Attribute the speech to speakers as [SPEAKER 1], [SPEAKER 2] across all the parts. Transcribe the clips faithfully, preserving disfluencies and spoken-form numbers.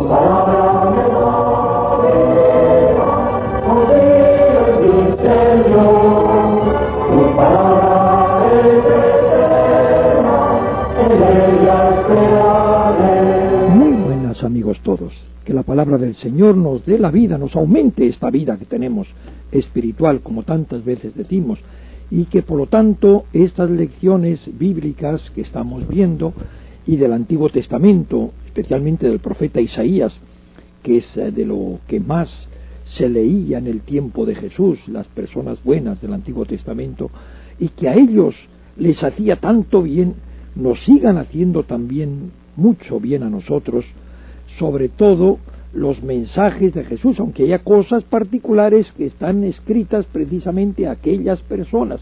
[SPEAKER 1] Amigos todos, que la palabra del Señor nos dé la vida, nos aumente esta vida que tenemos espiritual, como tantas veces decimos, y que por lo tanto estas lecciones bíblicas que estamos viendo y del Antiguo Testamento, especialmente del profeta Isaías, que es de lo que más se leía en el tiempo de Jesús, las personas buenas del Antiguo Testamento, y que a ellos les hacía tanto bien, nos sigan haciendo también mucho bien a nosotros, sobre todo los mensajes de Jesús, aunque haya cosas particulares que están escritas precisamente a aquellas personas.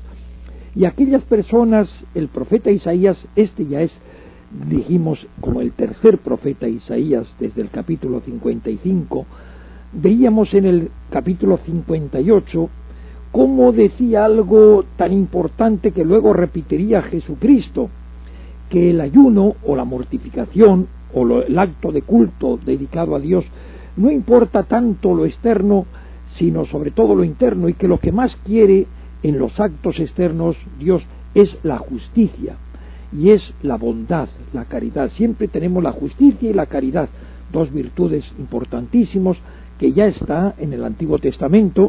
[SPEAKER 1] Y aquellas personas, el profeta Isaías, este ya es, dijimos, como el tercer profeta Isaías, desde el capítulo cincuenta y cinco, veíamos en el capítulo cincuenta y ocho cómo decía algo tan importante que luego repetiría Jesucristo, que el ayuno o la mortificación o lo, el acto de culto dedicado a Dios no importa tanto lo externo, sino sobre todo lo interno, y que lo que más quiere en los actos externos Dios es la justicia y es la bondad, la caridad. Siempre tenemos la justicia y la caridad, dos virtudes importantísimos que ya está en el Antiguo Testamento,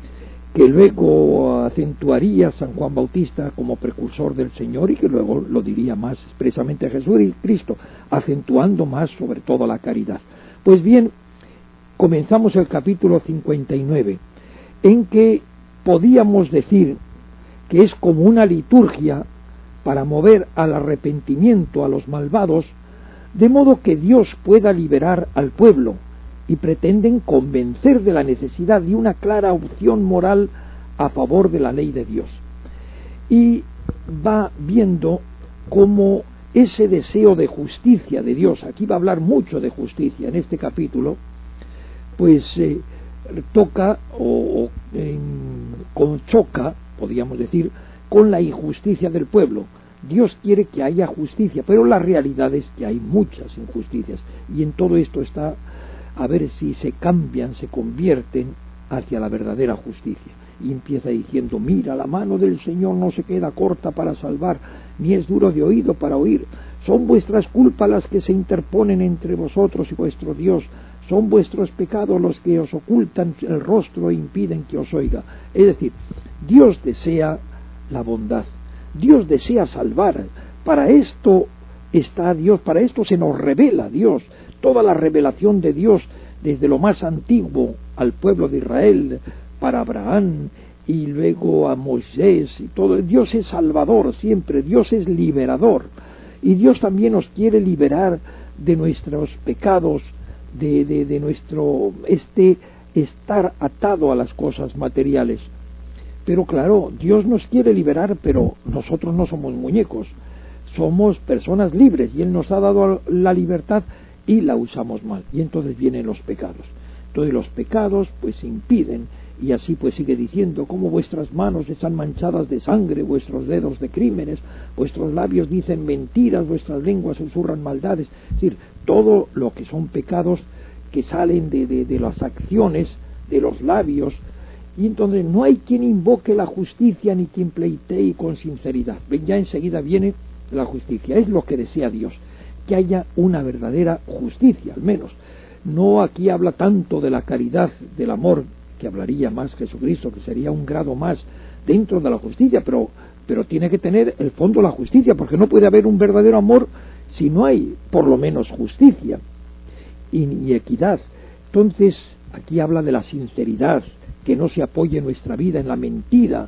[SPEAKER 1] que luego acentuaría San Juan Bautista como precursor del Señor y que luego lo diría más expresamente Jesús y Cristo, acentuando más sobre todo la caridad. Pues bien, comenzamos el capítulo cincuenta y nueve, en que podíamos decir que es como una liturgia para mover al arrepentimiento a los malvados, de modo que Dios pueda liberar al pueblo, y pretenden convencer de la necesidad de una clara opción moral a favor de la ley de Dios. Y va viendo cómo ese deseo de justicia de Dios, aquí va a hablar mucho de justicia en este capítulo, pues eh, toca o, o eh, con, choca, podríamos decir, con la injusticia del pueblo. Dios quiere que haya justicia, pero la realidad es que hay muchas injusticias, y en todo esto está a ver si se cambian, se convierten hacia la verdadera justicia. Y empieza diciendo: mira, la mano del Señor no se queda corta para salvar, ni es duro de oído para oír. Son vuestras culpas las que se interponen entre vosotros y vuestro Dios. Son vuestros pecados los que os ocultan el rostro e impiden que os oiga. Es decir, Dios desea la bondad, Dios desea salvar. Para esto está Dios, para esto se nos revela Dios. Toda la revelación de Dios, desde lo más antiguo al pueblo de Israel, para Abraham y luego a Moisés y todo. Dios es salvador siempre, Dios es liberador, y Dios también nos quiere liberar de nuestros pecados, de, de, de nuestro este estar atado a las cosas materiales. Pero claro, Dios nos quiere liberar, pero nosotros no somos muñecos, somos personas libres, y Él nos ha dado la libertad y la usamos mal, y entonces vienen los pecados. Entonces los pecados pues impiden, y así pues sigue diciendo: como vuestras manos están manchadas de sangre, vuestros dedos de crímenes, vuestros labios dicen mentiras, vuestras lenguas susurran maldades. Es decir, todo lo que son pecados que salen de, de, de las acciones de los labios, y entonces no hay quien invoque la justicia ni quien pleitee con sinceridad. Ya enseguida viene la justicia, es lo que desea Dios, que haya una verdadera justicia, al menos. No aquí habla tanto de la caridad, del amor, que hablaría más Jesucristo, que sería un grado más dentro de la justicia, pero, pero tiene que tener el fondo la justicia, porque no puede haber un verdadero amor si no hay por lo menos justicia y, y equidad. Entonces aquí habla de la sinceridad, que no se apoye nuestra vida en la mentira,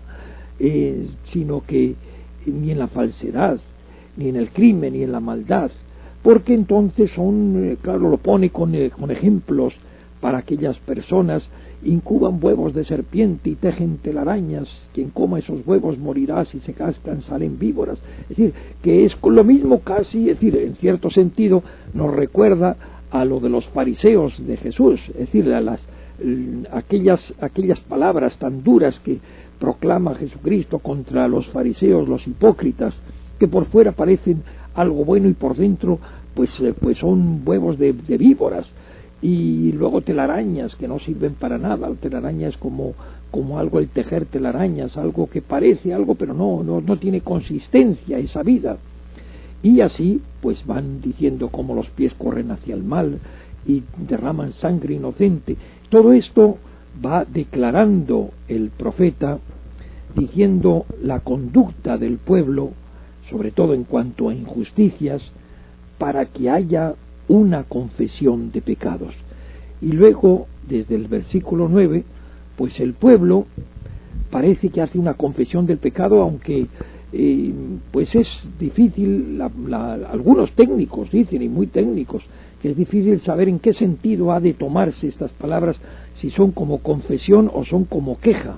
[SPEAKER 1] eh, sino que ni en la falsedad, ni en el crimen, ni en la maldad, porque entonces son, claro, lo pone con, eh, con ejemplos para aquellas personas: incuban huevos de serpiente y tejen telarañas, quien coma esos huevos morirá, si se cascan salen víboras. Es decir, que es con lo mismo casi, es decir, en cierto sentido nos recuerda a lo de los fariseos de Jesús, es decir, a las, aquellas, aquellas palabras tan duras que proclama Jesucristo contra los fariseos, los hipócritas, que por fuera parecen algo bueno y por dentro pues, pues son huevos de, de víboras. y luego telarañas que no sirven para nada. El telaraña es como, como algo, el tejer telarañas, algo que parece algo, pero no, no, no tiene consistencia esa vida. Y así pues van diciendo cómo los pies corren hacia el mal y derraman sangre inocente. Todo esto va declarando el profeta, diciendo la conducta del pueblo, sobre todo en cuanto a injusticias, para que haya una confesión de pecados. Y luego, desde el versículo nueve, pues el pueblo parece que hace una confesión del pecado, aunque eh, pues es difícil, la, la, algunos técnicos dicen, y muy técnicos, que es difícil saber en qué sentido ha de tomarse estas palabras, si son como confesión o son como queja,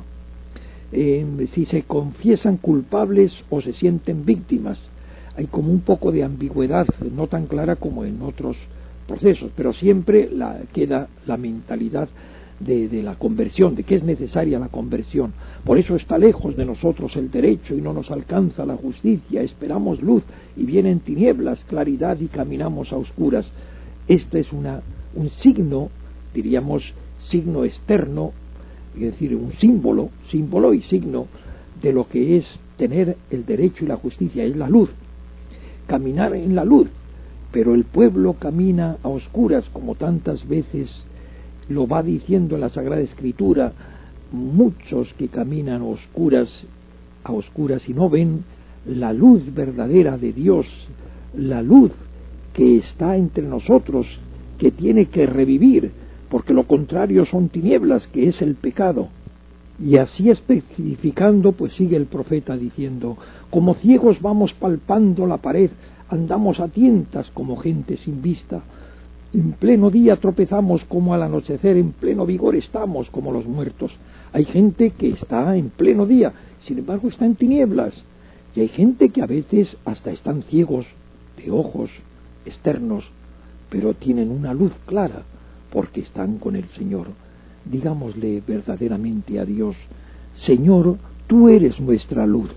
[SPEAKER 1] eh, si se confiesan culpables o se sienten víctimas. Hay como un poco de ambigüedad, no tan clara como en otros procesos, pero siempre la, queda la mentalidad de, de la conversión, de que es necesaria la conversión. Por eso está lejos de nosotros el derecho y no nos alcanza la justicia. Esperamos luz y vienen tinieblas, claridad y caminamos a oscuras. Este es una, un signo, diríamos signo externo, es decir, un símbolo, símbolo y signo de lo que es tener el derecho y la justicia, es la luz. Caminar en la luz, pero el pueblo camina a oscuras, como tantas veces lo va diciendo en la Sagrada Escritura. Muchos que caminan a oscuras, a oscuras y no ven la luz verdadera de Dios, la luz que está entre nosotros, que tiene que revivir, porque lo contrario son tinieblas, que es el pecado. Y así especificando, pues sigue el profeta diciendo: como ciegos vamos palpando la pared, andamos a tientas como gente sin vista. En pleno día tropezamos como al anochecer, en pleno vigor estamos como los muertos. Hay gente que está en pleno día, sin embargo está en tinieblas. Y hay gente que a veces hasta están ciegos de ojos externos, pero tienen una luz clara, porque están con el Señor. Digámosle verdaderamente a Dios: Señor, tú eres nuestra luz.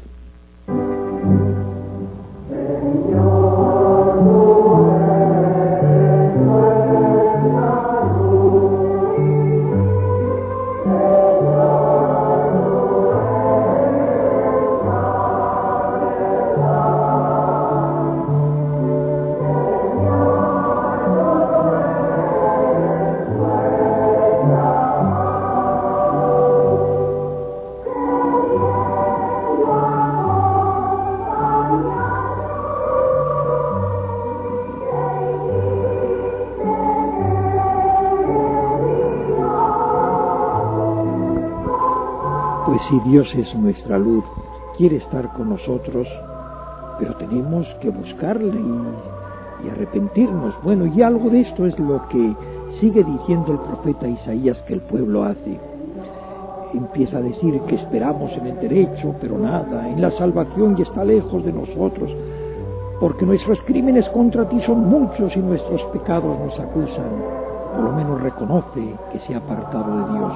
[SPEAKER 1] Si Dios es nuestra luz, quiere estar con nosotros, pero tenemos que buscarle y, y arrepentirnos. Bueno, y algo de esto es lo que sigue diciendo el profeta Isaías que el pueblo hace. Empieza a decir que esperamos en el derecho, pero nada, en la salvación y está lejos de nosotros, porque nuestros crímenes contra ti son muchos y nuestros pecados nos acusan. Por lo menos reconoce que se ha apartado de Dios.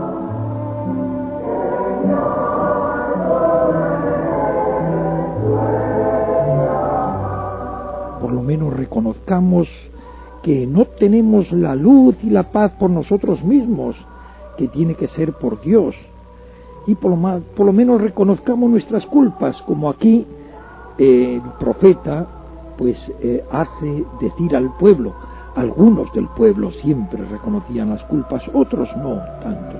[SPEAKER 1] Por lo menos reconozcamos que no tenemos la luz y la paz por nosotros mismos, que tiene que ser por Dios. Y por lo, más, por lo menos reconozcamos nuestras culpas, como aquí eh, el profeta pues eh, hace decir al pueblo. Algunos del pueblo siempre reconocían las culpas, otros no tanto.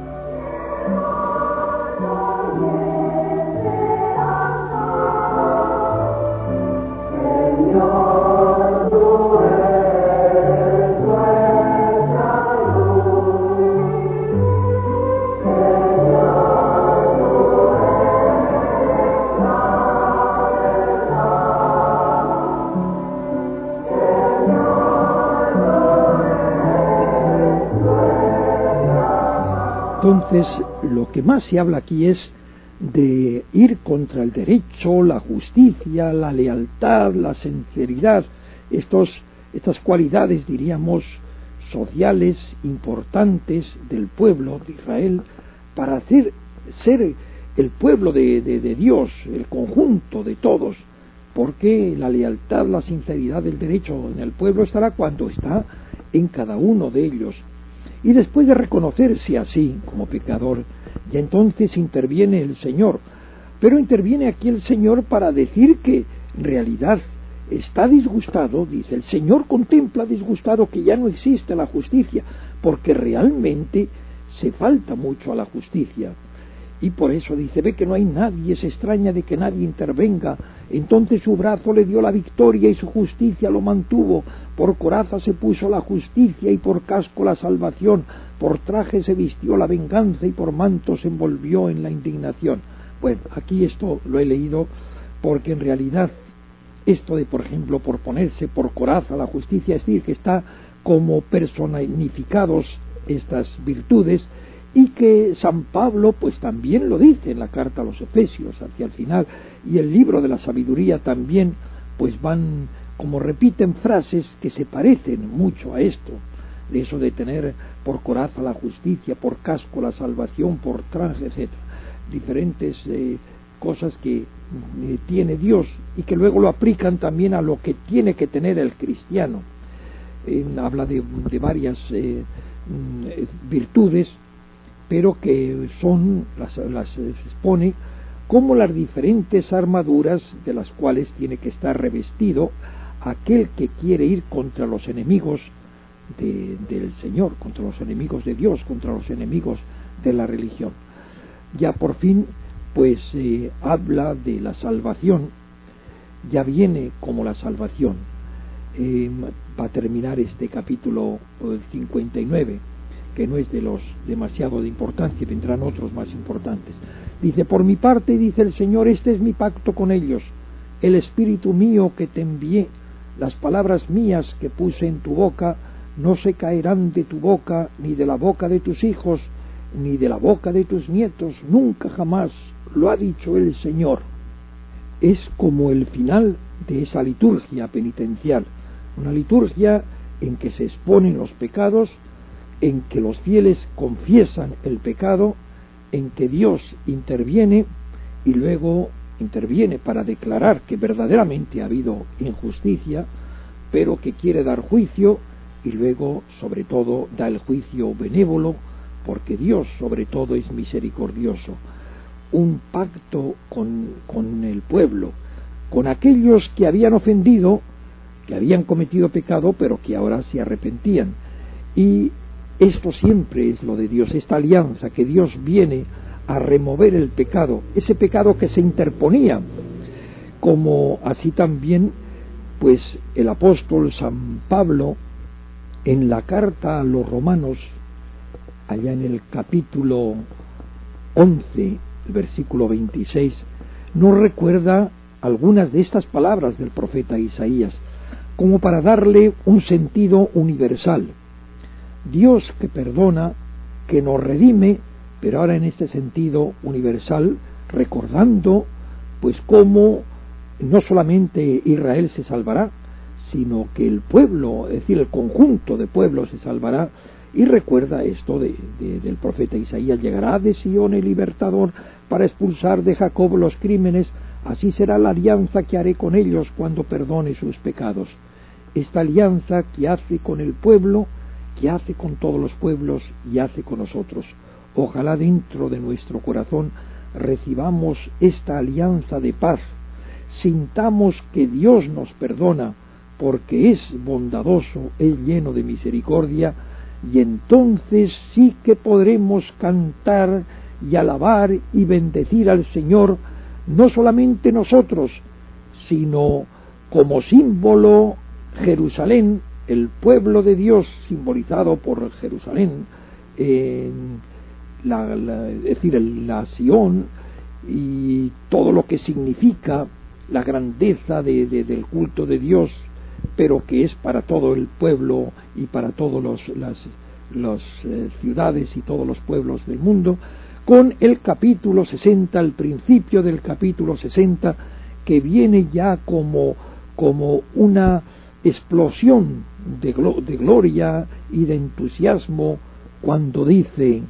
[SPEAKER 1] Entonces, lo que más se habla aquí es de ir contra el derecho, la justicia, la lealtad, la sinceridad, estos, estas cualidades, diríamos, sociales importantes del pueblo de Israel, para hacer ser el pueblo de, de, de Dios, el conjunto de todos, porque la lealtad, la sinceridad del derecho en el pueblo estará cuando está en cada uno de ellos. Y después de reconocerse así como pecador, ya entonces interviene el Señor. Pero interviene aquí el Señor para decir que en realidad está disgustado, dice, el Señor contempla disgustado que ya no existe la justicia, porque realmente se falta mucho a la justicia. Y por eso dice, ve que no hay nadie, se extraña de que nadie intervenga. Entonces su brazo le dio la victoria y su justicia lo mantuvo. Por coraza se puso la justicia y por casco la salvación. Por traje se vistió la venganza y por manto se envolvió en la indignación. Bueno, aquí esto lo he leído porque en realidad esto de, por ejemplo, por ponerse por coraza la justicia, es decir, que está como personificados estas virtudes, y que San Pablo pues también lo dice en la carta a los Efesios hacia el final, y el libro de la sabiduría también pues van como repiten frases que se parecen mucho a esto, de eso de tener por coraza la justicia, por casco la salvación, por traje, etcétera, diferentes eh, cosas que eh, tiene Dios y que luego lo aplican también a lo que tiene que tener el cristiano. Eh, habla de, de varias eh, virtudes, pero que son, las, las expone como las diferentes armaduras de las cuales tiene que estar revestido aquel que quiere ir contra los enemigos de, del Señor, contra los enemigos de Dios, contra los enemigos de la religión. Ya por fin, pues eh, habla de la salvación, ya viene como la salvación. Eh, va a terminar este capítulo cincuenta y nueve, que no es de los demasiado de importancia, vendrán otros más importantes. Dice, por mi parte, dice el Señor, este es mi pacto con ellos, el espíritu mío que te envié, las palabras mías que puse en tu boca, no se caerán de tu boca, ni de la boca de tus hijos, ni de la boca de tus nietos, nunca jamás, lo ha dicho el Señor. Es como el final de esa liturgia penitencial, una liturgia en que se exponen los pecados, en que los fieles confiesan el pecado, en que Dios interviene y luego interviene para declarar que verdaderamente ha habido injusticia, pero que quiere dar juicio y luego sobre todo da el juicio benévolo, porque Dios sobre todo es misericordioso. Un pacto con, con el pueblo, con aquellos que habían ofendido, que habían cometido pecado, pero que ahora se arrepentían. Y esto siempre es lo de Dios, esta alianza, que Dios viene a remover el pecado, ese pecado que se interponía, como así también pues el apóstol San Pablo en la carta a los romanos, allá en el capítulo once, el versículo veintiséis, nos recuerda algunas de estas palabras del profeta Isaías, como para darle un sentido universal. Dios que perdona, que nos redime, pero ahora en este sentido universal, recordando pues cómo no solamente Israel se salvará, sino que el pueblo, es decir, el conjunto de pueblos se salvará, y recuerda esto de, de, del profeta Isaías, llegará de Sion el libertador para expulsar de Jacob los crímenes, así será la alianza que haré con ellos cuando perdone sus pecados. Esta alianza que hace con el pueblo, que hace con todos los pueblos y hace con nosotros. Ojalá dentro de nuestro corazón recibamos esta alianza de paz, sintamos que Dios nos perdona porque es bondadoso, es lleno de misericordia, y entonces sí que podremos cantar y alabar y bendecir al Señor, no solamente nosotros, sino como símbolo Jerusalén, el pueblo de Dios simbolizado por Jerusalén, eh, la, la, es decir, el, la Sion y todo lo que significa la grandeza de, de, del culto de Dios, pero que es para todo el pueblo y para todas las, las eh, ciudades y todos los pueblos del mundo, con el capítulo sesenta, el principio del capítulo sesenta, que viene ya como, como una explosión de, glo- de gloria y de entusiasmo, cuando dice: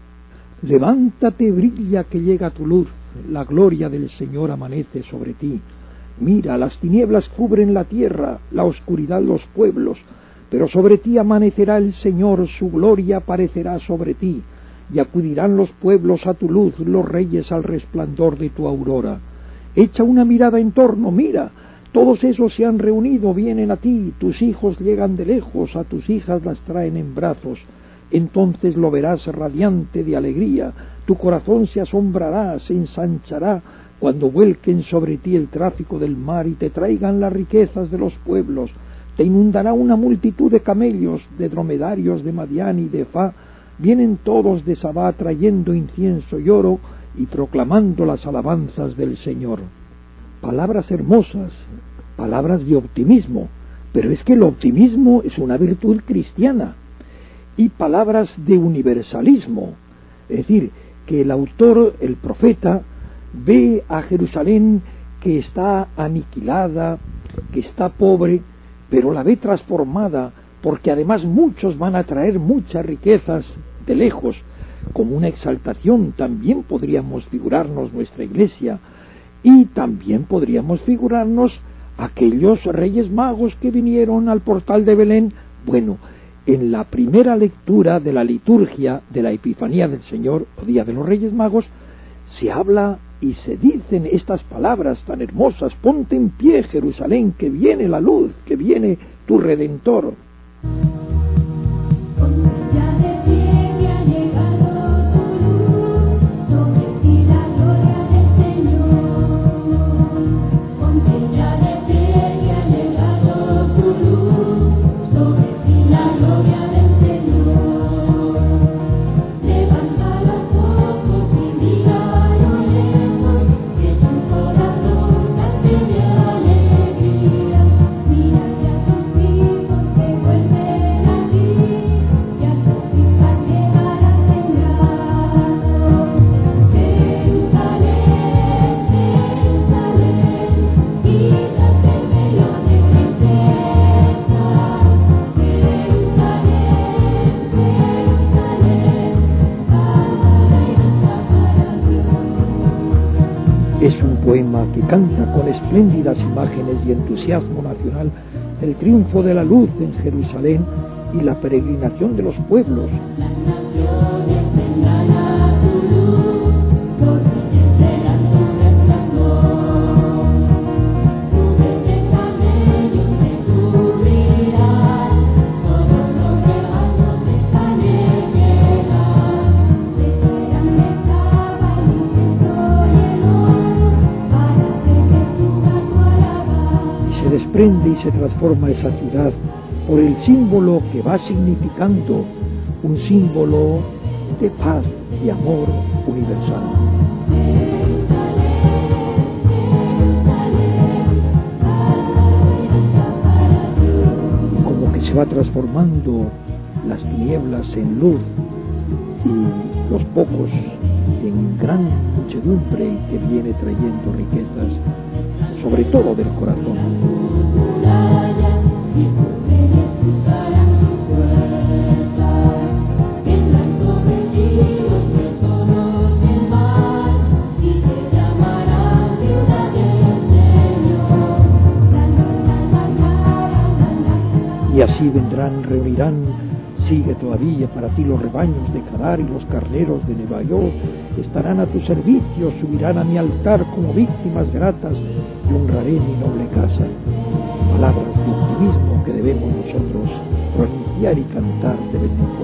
[SPEAKER 1] levántate, brilla, que llega tu luz, la gloria del Señor amanece sobre ti. Mira, las tinieblas cubren la tierra, la oscuridad los pueblos, pero sobre ti amanecerá el Señor, su gloria aparecerá sobre ti, y acudirán los pueblos a tu luz, los reyes al resplandor de tu aurora. Echa una mirada en torno, mira, todos esos se han reunido, vienen a ti, tus hijos llegan de lejos, a tus hijas las traen en brazos. Entonces lo verás radiante de alegría, tu corazón se asombrará, se ensanchará, cuando vuelquen sobre ti el tráfico del mar y te traigan las riquezas de los pueblos. Te inundará una multitud de camellos, de dromedarios de Madián y de Efá, vienen todos de Sabá trayendo incienso y oro y proclamando las alabanzas del Señor. Palabras hermosas, palabras de optimismo, pero es que el optimismo es una virtud cristiana, y palabras de universalismo, es decir, que el autor, el profeta, ve a Jerusalén que está aniquilada, que está pobre, pero la ve transformada, porque además muchos van a traer muchas riquezas de lejos. Como una exaltación también podríamos figurarnos nuestra iglesia, y también podríamos figurarnos aquellos reyes magos que vinieron al portal de Belén. Bueno, en la primera lectura de la liturgia de la Epifanía del Señor, o Día de los Reyes Magos, se habla y se dicen estas palabras tan hermosas: ponte en pie, Jerusalén, que viene la luz, que viene tu Redentor. Que canta con espléndidas imágenes y entusiasmo nacional el triunfo de la luz en Jerusalén y la peregrinación de los pueblos. Desprende y se transforma esa ciudad por el símbolo que va significando, un símbolo de paz y amor universal. Como que se va transformando las tinieblas en luz y los pocos en gran muchedumbre que viene trayendo riquezas, sobre todo del corazón. Y así vendrán, reunirán, sigue todavía para ti los rebaños de Cadar y los carneros de Nebaiot, estarán a tu servicio, subirán a mi altar como víctimas gratas, y honraré mi noble casa. Palabras de optimismo que debemos nosotros pronunciar y cantar de vez en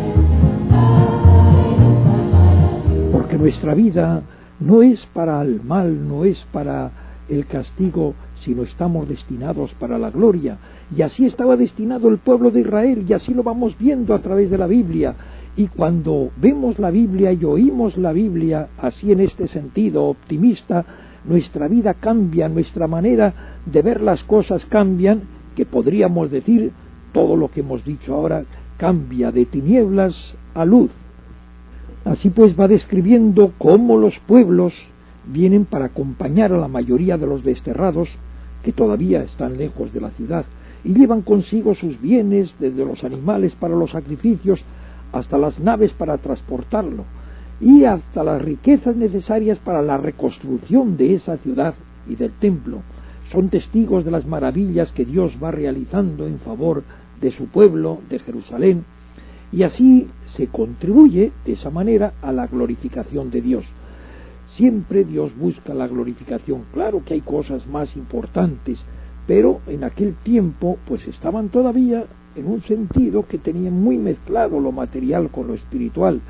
[SPEAKER 1] cuando. Porque nuestra vida no es para el mal, no es para el castigo, sino estamos destinados para la gloria. Y así estaba destinado el pueblo de Israel, y así lo vamos viendo a través de la Biblia. Y cuando vemos la Biblia y oímos la Biblia, así en este sentido optimista, nuestra vida cambia, nuestra manera de ver las cosas cambian, que podríamos decir, todo lo que hemos dicho ahora, cambia de tinieblas a luz. Así pues va describiendo cómo los pueblos vienen para acompañar a la mayoría de los desterrados que todavía están lejos de la ciudad, y llevan consigo sus bienes, desde los animales para los sacrificios hasta las naves para transportarlo, y hasta las riquezas necesarias para la reconstrucción de esa ciudad y del templo. Son testigos de las maravillas que Dios va realizando en favor de su pueblo, de Jerusalén, y así se contribuye de esa manera a la glorificación de Dios. Siempre Dios busca la glorificación. Claro que hay cosas más importantes, pero en aquel tiempo pues estaban todavía en un sentido que tenían muy mezclado lo material con lo espiritual,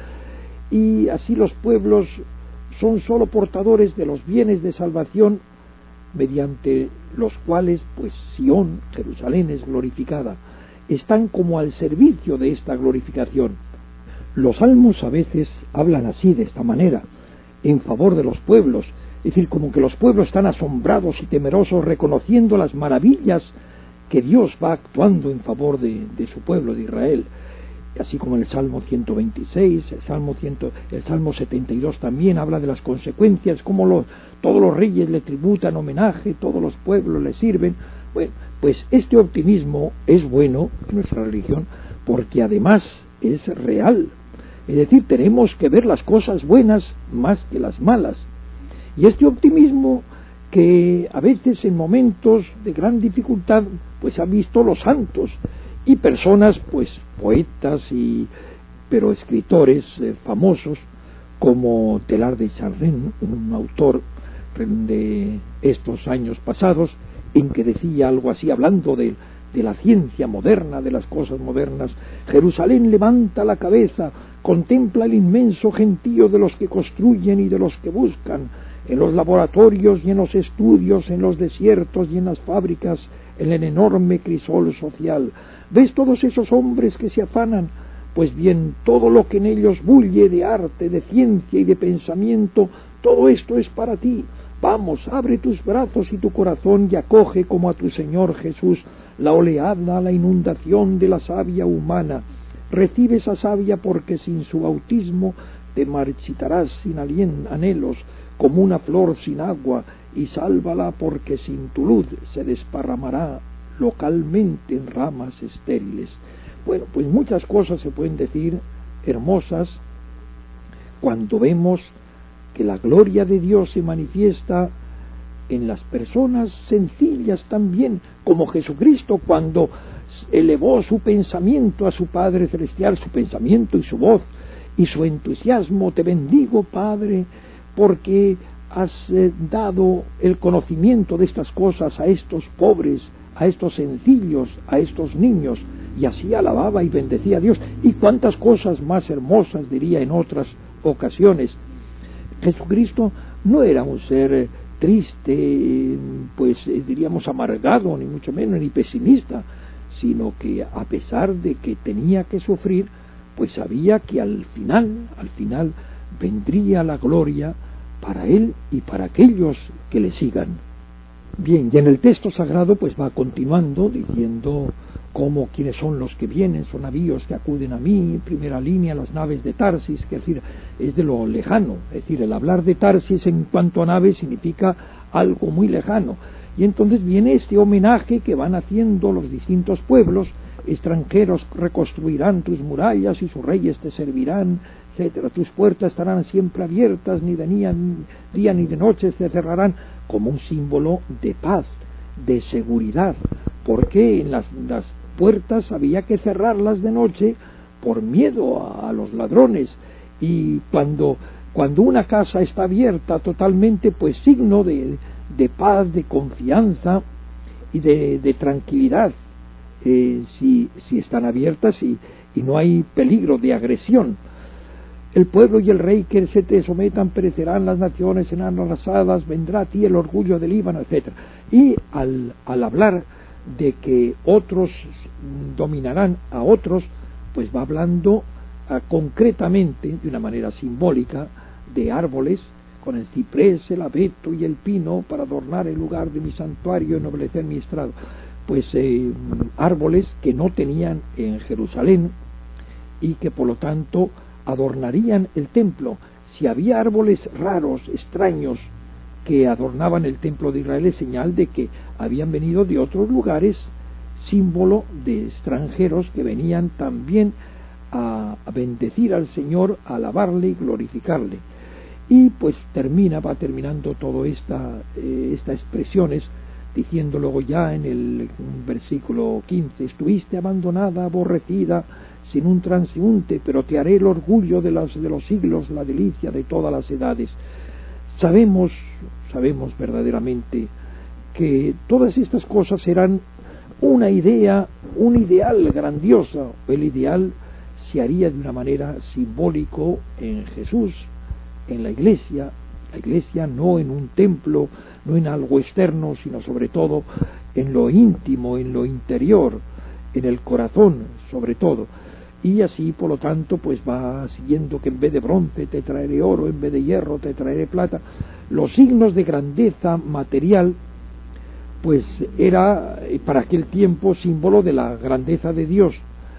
[SPEAKER 1] y así los pueblos son sólo portadores de los bienes de salvación mediante los cuales pues Sión, Jerusalén, es glorificada. Están como al servicio de esta glorificación. Los salmos a veces hablan así, de esta manera, en favor de los pueblos, es decir, como que los pueblos están asombrados y temerosos, reconociendo las maravillas que Dios va actuando en favor de, de su pueblo, de Israel. Así como en el Salmo ciento veintiséis, el Salmo, cien, el Salmo setenta y dos también habla de las consecuencias, como los, todos los reyes le tributan homenaje, todos los pueblos le sirven. Bueno, pues este optimismo es bueno en nuestra religión porque además es real. Es decir, tenemos que ver las cosas buenas más que las malas. Y este optimismo que a veces en momentos de gran dificultad pues han visto los santos y personas, pues poetas y pero escritores eh, famosos como Teilhard de Chardin, un autor de estos años pasados, en que decía algo así, hablando de, de la ciencia moderna, de las cosas modernas: Jerusalén levanta la cabeza, contempla el inmenso gentío de los que construyen y de los que buscan, en los laboratorios y en los estudios, en los desiertos y en las fábricas, en el enorme crisol social. ¿Ves todos esos hombres que se afanan? Pues bien, todo lo que en ellos bulle de arte, de ciencia y de pensamiento, todo esto es para ti. Vamos, abre tus brazos y tu corazón y acoge como a tu Señor Jesús la oleada, la inundación de la savia humana. Recibe esa savia porque sin su bautismo te marchitarás sin anhelos, como una flor sin agua, y sálvala porque sin tu luz se desparramará localmente en ramas estériles. Bueno, pues muchas cosas se pueden decir hermosas cuando vemos que la gloria de Dios se manifiesta en las personas sencillas también, como Jesucristo cuando elevó su pensamiento a su Padre Celestial, su pensamiento y su voz y su entusiasmo: te bendigo, Padre, porque has eh, dado el conocimiento de estas cosas a estos pobres, a estos sencillos, a estos niños. Y así alababa y bendecía a Dios. Y cuántas cosas más hermosas diría en otras ocasiones. Jesucristo no era un ser triste, pues diríamos amargado, ni mucho menos, ni pesimista, sino que a pesar de que tenía que sufrir, pues sabía que al final, al final vendría la gloria para él y para aquellos que le sigan. Bien, y en el texto sagrado pues va continuando diciendo cómo quiénes son los que vienen, son navíos que acuden a mí, en primera línea las naves de Tarsis, que es decir, es de lo lejano, es decir, el hablar de Tarsis en cuanto a naves significa algo muy lejano. Y entonces viene este homenaje que van haciendo los distintos pueblos: extranjeros reconstruirán tus murallas y sus reyes te servirán, etcétera. Tus puertas estarán siempre abiertas, ni de día, día ni de noche se cerrarán, como un símbolo de paz, de seguridad, porque en las, las puertas había que cerrarlas de noche por miedo a, a los ladrones, y cuando, cuando una casa está abierta totalmente, pues signo de, de paz, de confianza y de, de tranquilidad, eh, si, si están abiertas y, y no hay peligro de agresión. El pueblo y el rey que se te sometan perecerán, las naciones serán arrasadas, vendrá a ti el orgullo del Líbano, etcétera. Y al, al hablar de que otros dominarán a otros, pues va hablando a, concretamente, de una manera simbólica, de árboles, con el ciprés, el abeto y el pino, para adornar el lugar de mi santuario y ennoblecer mi estrado. Pues eh, árboles que no tenían en Jerusalén y que por lo tanto adornarían el templo. Si había árboles raros, extraños, que adornaban el templo de Israel, es señal de que habían venido de otros lugares, símbolo de extranjeros que venían también a bendecir al Señor, a alabarle y glorificarle. Y pues termina, va terminando todo esta, eh, estas expresiones diciendo luego ya en el versículo quince, estuviste abandonada, aborrecida, sin un transeúnte, pero te haré el orgullo de, las, de los siglos, la delicia de todas las edades. Sabemos, sabemos verdaderamente que todas estas cosas serán una idea, un ideal grandioso. El ideal se haría de una manera simbólico en Jesús, en la Iglesia, la Iglesia no en un templo, no en algo externo, sino sobre todo en lo íntimo, en lo interior, en el corazón, sobre todo. Y así, por lo tanto, pues va siguiendo que en vez de bronce te traeré oro, en vez de hierro te traeré plata. Los signos de grandeza material, pues era para aquel tiempo símbolo de la grandeza de Dios,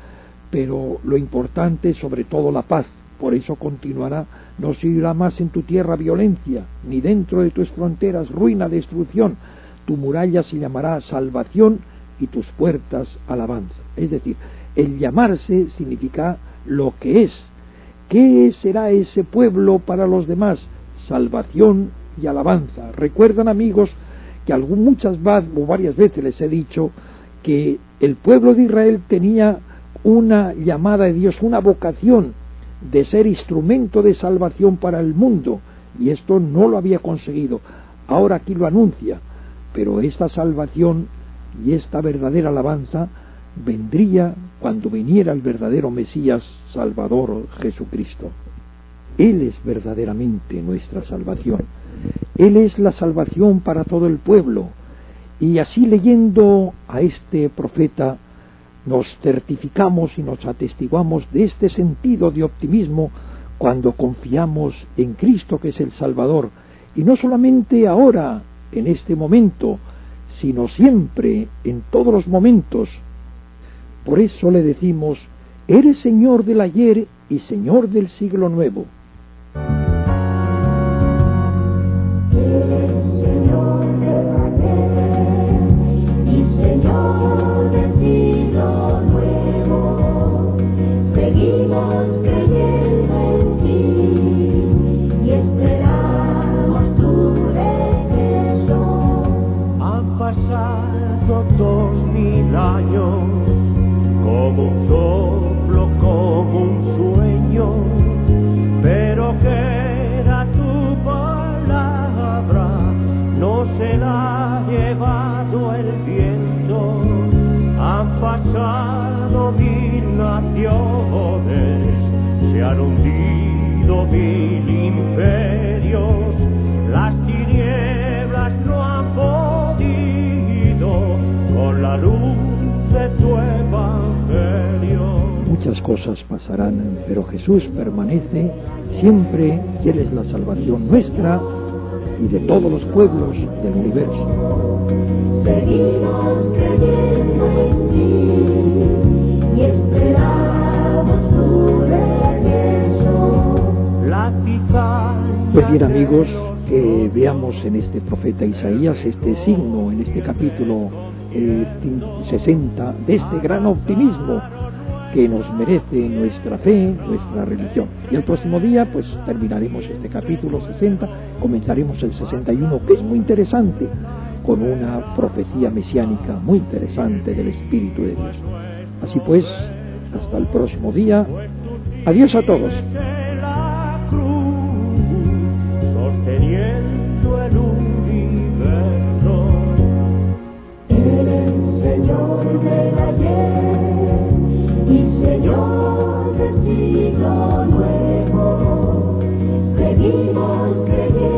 [SPEAKER 1] pero lo importante es sobre todo la paz. Por eso continuará, no se oirá más en tu tierra violencia, ni dentro de tus fronteras ruina, destrucción. Tu muralla se llamará salvación y tus puertas alabanza. Es decir, el llamarse significa lo que es. ¿Qué será ese pueblo para los demás? Salvación y alabanza. Recuerdan, amigos, que algún, muchas o varias veces les he dicho que el pueblo de Israel tenía una llamada de Dios, una vocación de ser instrumento de salvación para el mundo, y esto no lo había conseguido. Ahora aquí lo anuncia, pero esta salvación y esta verdadera alabanza vendría cuando viniera el verdadero Mesías Salvador Jesucristo. Él es verdaderamente nuestra salvación. Él es la salvación para todo el pueblo. Y así, leyendo a este profeta, nos certificamos y nos atestiguamos de este sentido de optimismo cuando confiamos en Cristo, que es el Salvador, y no solamente ahora, en este momento, sino siempre, en todos los momentos. Por eso le decimos, eres Señor del ayer y Señor del siglo nuevo.
[SPEAKER 2] Se han hundido mil imperios, las tinieblas no han podido con la luz de tu evangelio.
[SPEAKER 1] Muchas cosas pasarán, pero Jesús permanece siempre, y Él es la salvación nuestra y de todos los pueblos del universo.
[SPEAKER 2] Seguimos creyendo en ti y esperamos tu regreso.
[SPEAKER 1] Pues bien, amigos, que veamos en este profeta Isaías este signo, en este capítulo eh, sesenta, de este gran optimismo que nos merece nuestra fe, nuestra religión. Y el próximo día, pues terminaremos este capítulo sesenta, comenzaremos el sesenta y uno, que es muy interesante, con una profecía mesiánica muy interesante del Espíritu de Dios. Así pues, hasta el próximo día. Adiós a todos.
[SPEAKER 2] Sosteniendo el universo, eres Señor del ayer y Señor del siglo nuevo. Seguimos creyendo.